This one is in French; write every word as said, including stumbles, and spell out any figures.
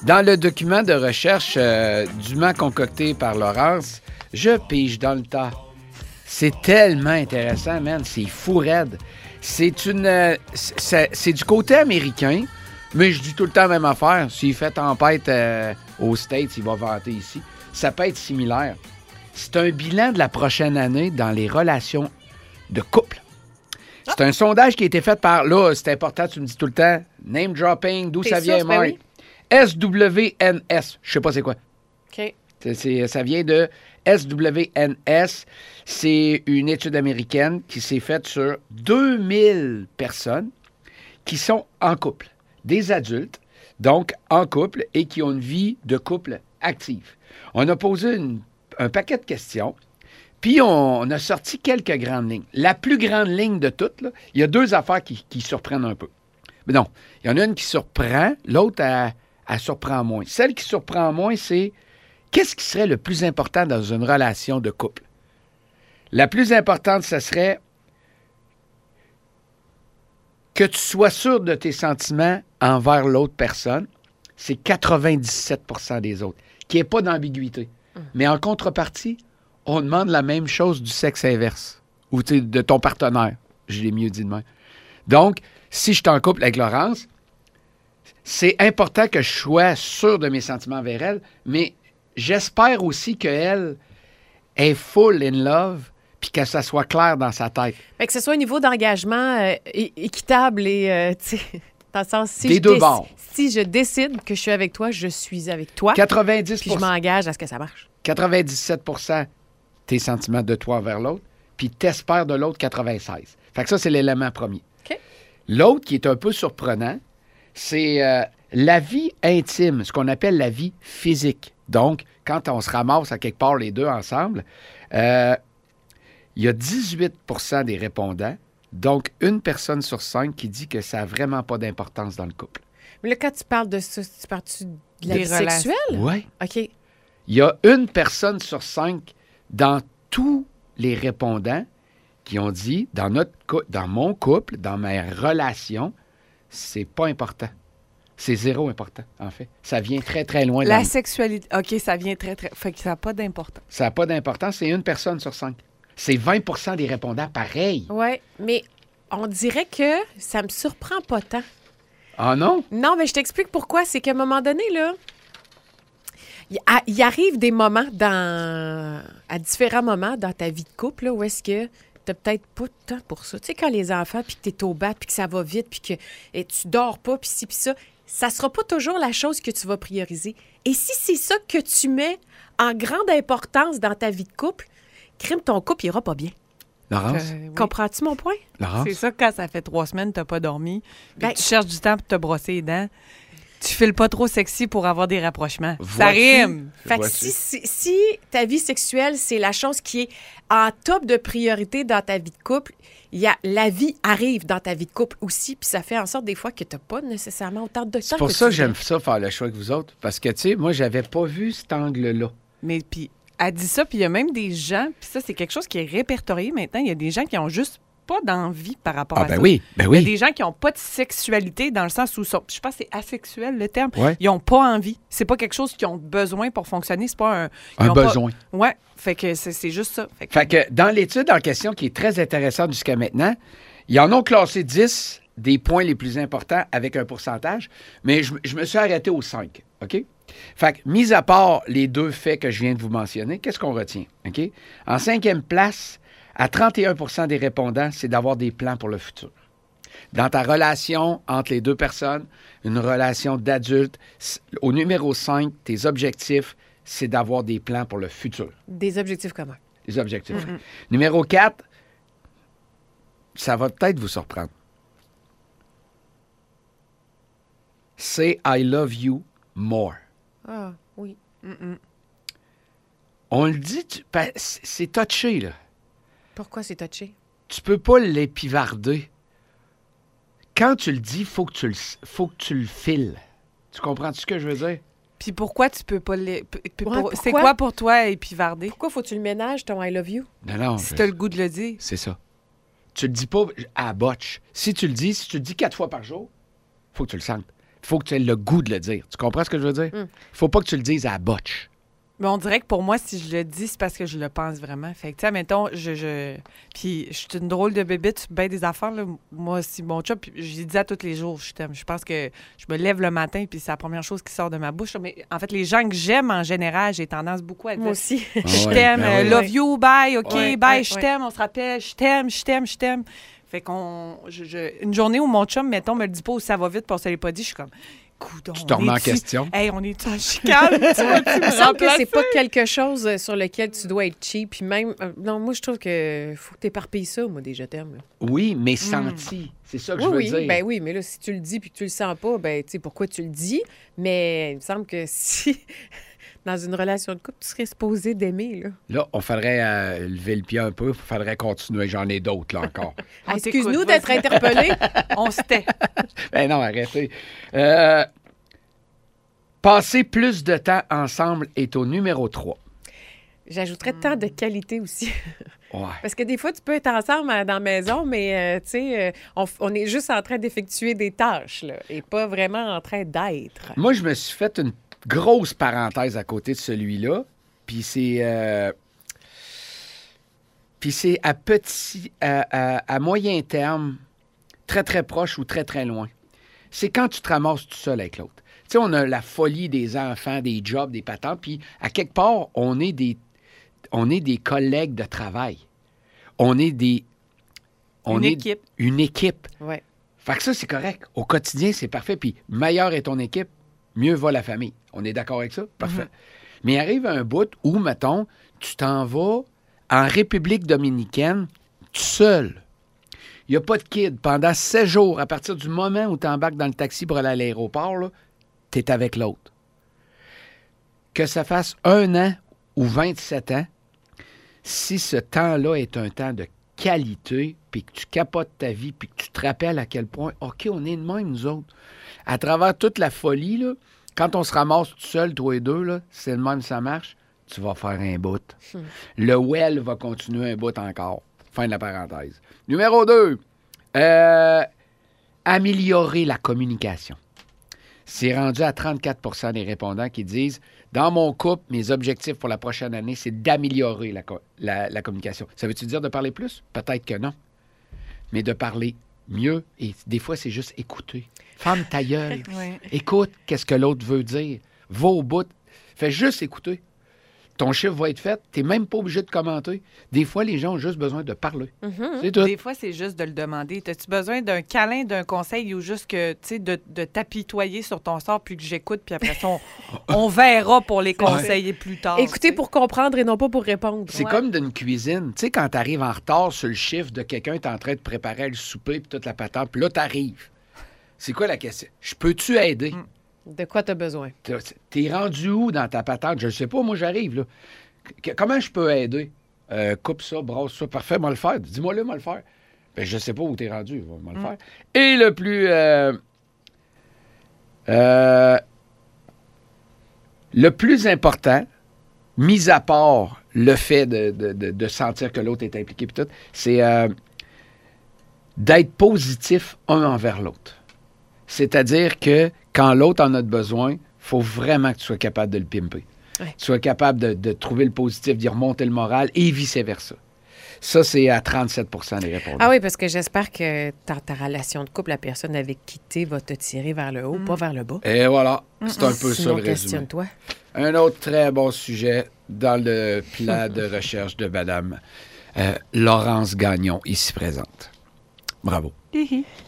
Dans le document de recherche euh, dûment concocté par Laurence, je pige dans le tas. C'est tellement intéressant, man. C'est fou raide. C'est une... euh, c'est, c'est du côté américain, mais je dis tout le temps la même affaire. S'il fait tempête euh, aux States, il va vanter ici. Ça peut être similaire. C'est un bilan de la prochaine année dans les relations de couple. C'est un sondage qui a été fait par... Là, c'est important, tu me dis tout le temps. Name dropping, d'où T'es ça vient, sûr, ben Mike? oui. S W N S. Je sais pas c'est quoi. OK. C'est, c'est- ça vient de S W N S. C'est une étude américaine qui s'est faite sur deux mille personnes qui sont en couple. Des adultes, donc en couple, et qui ont une vie de couple active. On a posé une- un paquet de questions, puis on, on a sorti quelques grandes lignes. La plus grande ligne de toutes, là, il y a deux affaires qui, qui surprennent un peu. Mais non, il y en a une qui surprend, l'autre, elle, elle surprend moins. Celle qui surprend moins, c'est qu'est-ce qui serait le plus important dans une relation de couple? La plus importante, ce serait que tu sois sûr de tes sentiments envers l'autre personne. C'est quatre-vingt-dix-sept pour cent des autres. Qu'il n'y ait pas d'ambiguïté. Mmh. Mais en contrepartie, on demande la même chose du sexe inverse ou tu sais, de ton partenaire. Je l'ai mieux dit de même. Donc, si je suis en couple avec Laurence, c'est important que je sois sûr de mes sentiments envers elle, mais j'espère aussi qu'elle est full in love puis que ça soit clair dans sa tête. Fait que ce soit un niveau d'engagement euh, é- équitable et, euh, tu sais, dans le sens, si Des je, deux déc- bords. si je décide que je suis avec toi, je suis avec toi, quatre-vingt-dix puis je m'engage à ce que ça marche. quatre-vingt-dix-sept pour cent tes sentiments de toi envers l'autre, puis t'espères de l'autre quatre-vingt-seize. Fait que ça, c'est l'élément premier. OK. L'autre qui est un peu surprenant, c'est euh, la vie intime, ce qu'on appelle la vie physique. Donc, quand on se ramasse à quelque part les deux ensemble, euh, il y a dix-huit pour cent des répondants, donc une personne sur cinq qui dit que ça n'a vraiment pas d'importance dans le couple. Mais là, quand tu parles de ça, tu parles-tu de la Des vie relations. sexuelle? Oui. OK. Il y a une personne sur cinq dans tous les répondants qui ont dit, dans, notre cou- dans mon couple, dans ma relation, c'est pas important. C'est zéro important, en fait. Ça vient très, très loin. La dans- sexualité. OK, ça vient très, très. Fait que ça n'a pas d'importance. Ça n'a pas d'importance. C'est une personne sur cinq. C'est vingt pour cent des répondants pareil. Oui, mais on dirait que ça me surprend pas tant. Ah non? Non, mais je t'explique pourquoi. C'est qu'à un moment donné, là, il a- il arrive des moments dans... à différents moments dans ta vie de couple, là, où est-ce que t'as peut-être pas de temps pour ça. Tu sais, quand les enfants, puis que t'es au bat, puis que ça va vite, puis que et tu dors pas, puis ci, puis ça, ça sera pas toujours la chose que tu vas prioriser. Et si c'est ça que tu mets en grande importance dans ta vie de couple, crime, ton couple, il ira pas bien. Laurence? Euh, oui. Comprends-tu mon point? Laurence? C'est ça, quand ça fait trois semaines que tu n'as pas dormi, puis Ben- que tu cherches du temps pour te brosser les dents, tu files pas trop sexy pour avoir des rapprochements. Ça Vois-tu? rime. Fait que Vois-tu? si, si, si ta vie sexuelle, c'est la chose qui est en top de priorité dans ta vie de couple, il y a, la vie arrive dans ta vie de couple aussi, puis ça fait en sorte des fois que tu n'as pas nécessairement autant de temps. C'est pour que ça que tu j'aime voudrais. ça faire le choix avec vous autres. Parce que, tu sais, moi, j'avais pas vu cet angle-là. Mais puis, elle dit ça, puis il y a même des gens, puis ça, c'est quelque chose qui est répertorié maintenant. Il y a des gens qui ont juste pas d'envie par rapport Ah, à ben ça. oui, ben Il y a oui. des gens qui n'ont pas de sexualité dans le sens où, sont, je pense que c'est asexuel le terme. Ouais. Ils n'ont pas envie. C'est pas quelque chose qu'ils ont besoin pour fonctionner. C'est pas un. ils Un ont pas- besoin. Ouais. Fait que c'est c'est juste ça. Fait que- Fait que dans l'étude en question, qui est très intéressante jusqu'à maintenant, ils en ont classé dix des points les plus importants avec un pourcentage, mais je, je me suis arrêté aux cinq, OK? Fait que, mis à part les deux faits que je viens de vous mentionner, qu'est-ce qu'on retient, OK? En cinquième place, à trente et un pour cent des répondants, c'est d'avoir des plans pour le futur. Dans ta relation entre les deux personnes, une relation d'adulte, c- au numéro cinq, tes objectifs, c'est d'avoir des plans pour le futur. Des objectifs communs. Les objectifs. Numéro quatre, ça va peut-être vous surprendre. Say I love you more. Ah, oui. On le dit, tu- pa- c'est c'est touché, là. Pourquoi c'est touché? Tu peux pas l'épivarder. Quand tu le dis, il faut que tu le, faut que tu le files. Tu comprends ce que je veux dire? Puis pourquoi tu peux pas les. p- p- Ouais, pour- C'est pourquoi? quoi pour toi épivarder? Pourquoi faut-tu le ménage, ton I love you? Non, non. Si je- tu as le goût de le dire. C'est ça. Tu le dis pas à botch. Si tu le dis, si tu le dis quatre fois par jour, faut que tu le sentes. faut que tu aies le goût de le dire. Tu comprends ce que je veux dire? Mm. Faut pas que tu le dises à la botche. Mais on dirait que pour moi, si je le dis, c'est parce que je le pense vraiment. Fait que, tu sais, mettons, je. je... Puis, je suis une drôle de bébête, tu bien des affaires, là. Moi aussi, mon chum, puis je lui dis à tous les jours, je t'aime. Je pense que je me lève le matin, puis c'est la première chose qui sort de ma bouche. Mais en fait, les gens que j'aime en général, j'ai tendance beaucoup à dire Moi aussi. Ah je ouais, t'aime, ben euh, oui. love you, bye, OK, Ouais, bye, ouais, je ouais. t'aime, on se rappelle, je t'aime, je t'aime, je t'aime. Fait qu'on. je- je- Une journée où mon chum, mettons, me le dit pas ou ça va vite, puis on se l'est pas dit, je suis comme. Coudon, Tu te remets en on est-tu- question. Hey, on est en chicane, tu vas-tu Il me me semble que remplacer? c'est pas quelque chose euh, sur lequel tu dois être cheap. Puis même, euh, non, moi, je trouve que faut que t'éparpilles ça, moi, des je t'aime. là. Oui, mais senti. C'est ça que je veux Oui, oui, dire. ben oui, mais là, si tu le dis puis que tu le sens pas, ben, tu sais, pourquoi tu le dis? Mais il me semble que si, dans une relation de couple, tu serais supposé d'aimer, là. Là, on faudrait euh, lever le pied un peu. Il faudrait continuer. J'en ai d'autres, là, encore. On Excuse-nous t'écoute, d'être vas-y. interpellés. On se tait. Ben non, arrêtez. Euh, passer plus de temps ensemble est au numéro trois. J'ajouterais tant de qualité aussi. Ouais. Parce que des fois, tu peux être ensemble à- dans la maison, mais, euh, tu sais, euh, on, f- on est juste en train d'effectuer des tâches, là, et pas vraiment en train d'être. Moi, je me suis fait une grosse parenthèse à côté de celui-là. Puis c'est... euh, Puis c'est à petit... À, à- à moyen terme, très, très proche ou très, très loin. C'est quand tu te ramasses tout seul avec l'autre. Tu sais, on a la folie des enfants, des jobs, des patentes, puis à quelque part, on est des... On est des collègues de travail. On est des... On Une est équipe. une équipe. Ouais. Fait que ça, c'est correct. Au quotidien, c'est parfait. Puis meilleure est ton équipe, mieux va la famille. On est d'accord avec ça? Parfait. Mais il arrive un bout où, mettons, tu t'en vas en République dominicaine tout seul. Il n'y a pas de kid. Pendant sept jours, à partir du moment où tu embarques dans le taxi pour aller à l'aéroport, tu es avec l'autre. Que ça fasse un an ou vingt-sept ans, si ce temps-là est un temps de qualité, puis que tu capotes ta vie, puis que tu te rappelles à quel point, OK, on est de même, nous autres. À travers toute la folie, là, quand on se ramasse tout seul, toi et deux, là, c'est le même, ça marche, tu vas faire un bout. Le well va continuer un bout encore. Fin de la parenthèse. Numéro deux, euh, améliorer la communication. C'est rendu à trente-quatre pour cent des répondants qui disent « Dans mon couple, mes objectifs pour la prochaine année, c'est d'améliorer la, co- la- la communication. » Ça veut-tu dire de parler plus? Peut-être que non. Mais de parler mieux, et des fois, c'est juste écouter. Ferme ta gueule. Ouais. Écoute qu'est-ce que l'autre veut dire. Va au bout. Fais juste écouter. Ton chiffre va être fait. Tu n'es même pas obligé de commenter. Des fois, les gens ont juste besoin de parler. Mhm. C'est tout. Des fois, c'est juste de le demander. As-tu besoin d'un câlin, d'un conseil ou juste que, tu sais, de, de t'apitoyer sur ton sort puis que j'écoute, puis après ça, on, on verra pour les conseiller plus tard. Écoutez tu sais. pour comprendre et non pas pour répondre. C'est Ouais. comme d'une cuisine. Tu sais, quand tu arrives en retard sur le chiffre de quelqu'un qui est en train de préparer le souper puis toute la patente, puis là, tu arrives. C'est quoi la question? Je peux-tu aider? Mm. De quoi tu as besoin? T'as- T'es rendu où dans ta patente? Je ne sais pas, moi, j'arrive, là. Qu- Comment je peux aider? Euh, coupe ça, brasse ça. Parfait, moi le faire. Dis-moi-le, moi le faire. Ben, je sais pas où t'es rendu. Moi le Mm. faire. Et le plus... euh, euh, le plus important, mis à part le fait de, de- de- de sentir que l'autre est impliqué, puis tout, c'est euh, d'être positif un envers l'autre. C'est-à-dire que quand l'autre en a besoin, il faut vraiment que tu sois capable de le pimper. Ouais. Que tu sois capable de, de trouver le positif, d'y remonter le moral et vice-versa. Ça, c'est à trente-sept pour cent des répondants. Ah oui, parce que j'espère que dans ta relation de couple, la personne avec qui tu es va te tirer vers le haut, pas vers le bas. Et voilà, c'est un peu ça Sinon, le résumé. questionne-toi. Un autre très bon sujet dans le plan de recherche de Madame euh, Laurence Gagnon, ici présente. Bravo. Hihi.